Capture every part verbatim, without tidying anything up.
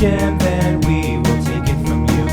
gem, then we will take it from you.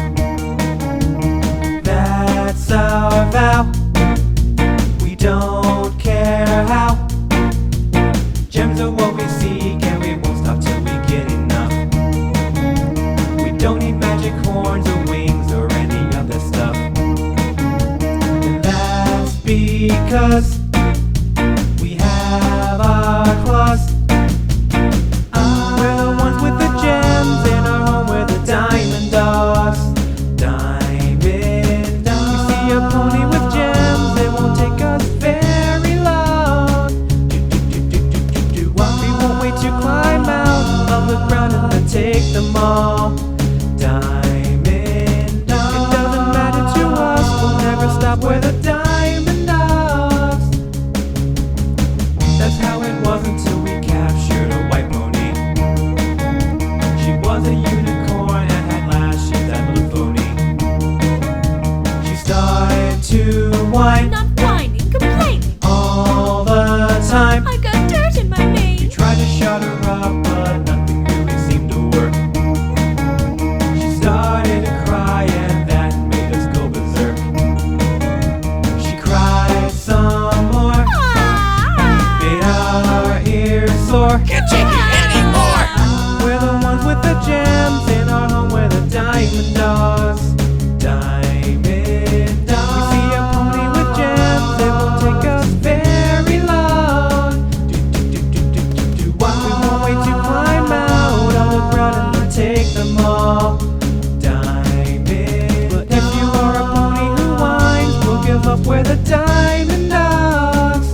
That's our vow. We don't care how. Gems are what we seek, and we won't stop till we get enough. We don't need magic horns or wings or any other stuff. And that's because we have our claws. We're the ones with the gems in our home. We're the diamond dogs. Diamond dogs. We see a pony with gems, it won't take us very long. Do-do-do-do-do-do-do. We won't wait to climb out of the ground and then take them all. Diamond dogs. It doesn't matter to us, we'll never stop. We're the diamond dogs. That's how it was until we captured a white pony. She was a unicorn and had lashes that looked phony. She started to whine Not whining, complaining. all the time. I got dirt in my We mane. tried to shut her up, but nothing really seemed to work. She started to cry and that made us go berserk. She cried some more, Ah! made our ears sore. Can't take it anymore. We're the ones with the gems in our home. We're the diamond dogs. Diamond dogs. We see a pony with gems, it won't take us very long. Do-do-do-do-do-do. We won't wait to climb out of the ground and then take them all. Diamond. But if you are a pony who whines, we'll give up. We're the diamond dogs.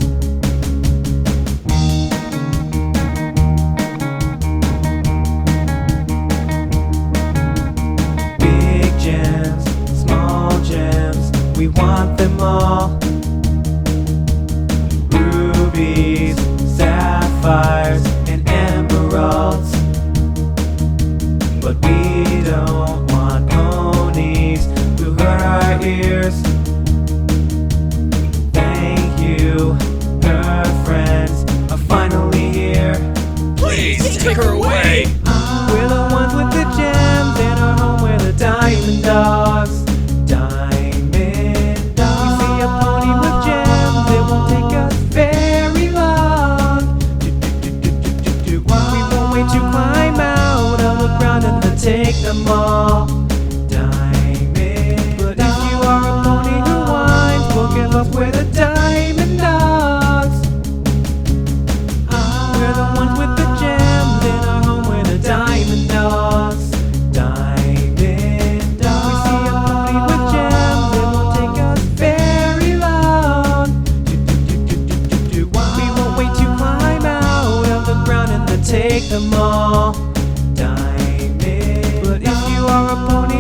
Big gems, small gems, we want them all. Rubies, sapphires, and emeralds. But we don't want ponies who hurt our ears. Thank you, her friends are finally here. Please take her away. We're the ones with the gems in our home. We're the diamond dogs. Diamond dogs. We see a pony with gems, it won't take us very long. Do-do-do-do-do-do. We won't wait to climb out of the ground and then take them all. Diamond. But if you are a pony who whines, we'll give up. We're the diamond dogs. We're the ones with the gems in our home. We're the diamond dogs. Diamond dogs. We see a pony with gems, it won't take us very long. Do-do-do-do-do-do. We won't wait to climb out of the ground and then take them all. Diamond. But if you are a pony